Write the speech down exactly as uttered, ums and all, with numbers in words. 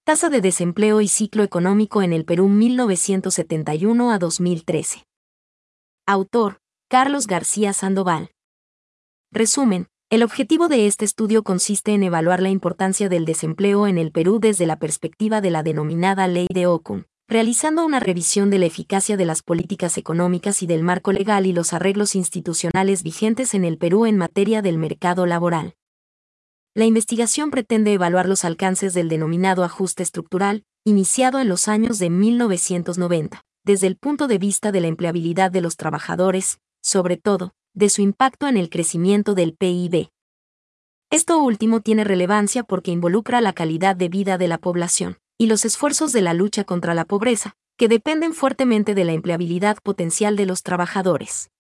Tasa de desempleo y ciclo económico en el Perú mil novecientos setenta y uno a dos mil trece. Autor, Carlos García Sandoval. Resumen, el objetivo de este estudio consiste en evaluar la importancia del desempleo en el Perú desde la perspectiva de la denominada Ley de Ocum, realizando una revisión de la eficacia de las políticas económicas y del marco legal y los arreglos institucionales vigentes en el Perú en materia del mercado laboral. La investigación pretende evaluar los alcances del denominado ajuste estructural, iniciado en los años de mil novecientos noventa, desde el punto de vista de la empleabilidad de los trabajadores, sobre todo, de su impacto en el crecimiento del P I B. Esto último tiene relevancia porque involucra la calidad de vida de la población y los esfuerzos de la lucha contra la pobreza, que dependen fuertemente de la empleabilidad potencial de los trabajadores.